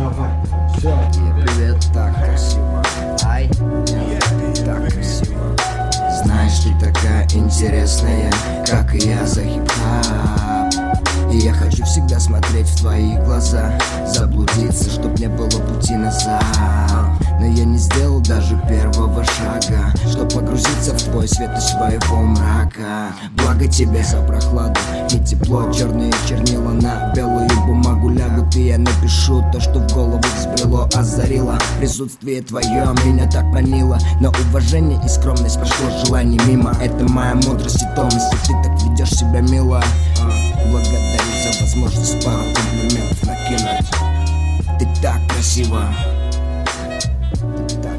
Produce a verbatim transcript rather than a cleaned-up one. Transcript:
Привет, так красиво. Ай, так красиво. Знаешь, ты такая интересная, как и я за хип-хап. И я хочу всегда смотреть в твои глаза, заблудиться, чтоб не было пути назад. Но я не сделал даже первого шага, чтоб погрузиться в твой свет из своего мрака. Благо тебе за прохладу и тепло. Черные чернила на белую бумагу лягут, и я напишу то, что в голову взбрело, озарило. Присутствие твое меня так манило, но уважение и скромность прошло желание мимо. Это моя мудрость и томность, и ты так ведешь себя мило. Благодарю за возможность пару комплиментов накинуть. Ты так красиво. Ты так